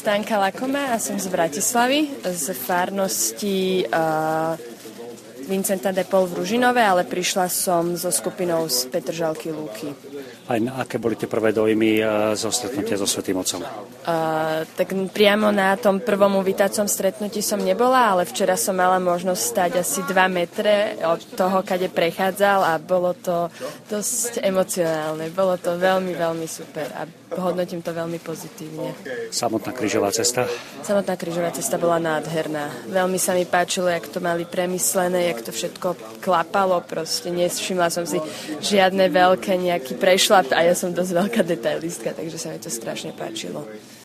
Stanka Lakoma a som z Bratislavy, z farnosti Vincenta de Paul v Ružinove, ale prišla som so skupinou z Petržalky Lúky. Aj aké boli tie prvé dojmy zo stretnutia so Svätým Otcom? Tak priamo na tom prvom uvítacom stretnutí som nebola, ale včera som mala možnosť stať asi 2 metre od toho, kade prechádzal a bolo to dosť emocionálne. Bolo to veľmi, veľmi super a hodnotím to veľmi pozitívne. Samotná krížová cesta? Samotná krížová cesta bola nádherná. Veľmi sa mi páčilo, jak to mali premyslené, jak to všetko klapalo. Proste nevšimla som si žiadne veľké nejaký prešľap a ja som dosť veľká detailistka, takže sa mi to strašne páčilo.